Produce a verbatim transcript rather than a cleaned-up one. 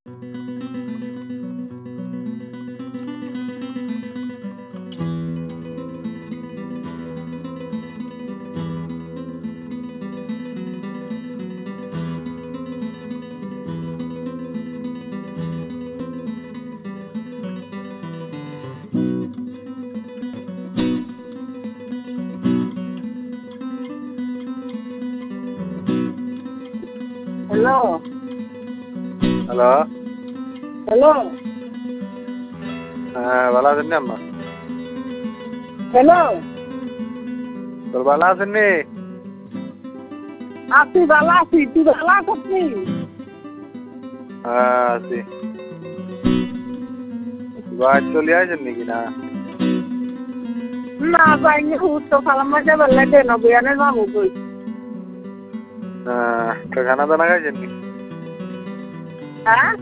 Hello hello hello হ্যাঁ ভালো আছেন নি আম্মা? হ্যালো তোর ভালো আছেন নি? আছি ভালো আছি, তুই ভালো আছিস? হ্যাঁ আছি। বাড়ি চলে আসেন নাকি না? না যাইনি, তো খালাম মাঝে বেলা দেন বয়ানের মামু কই। হ্যাঁ খানা দানা খাইছেন নি? হ্যাঁ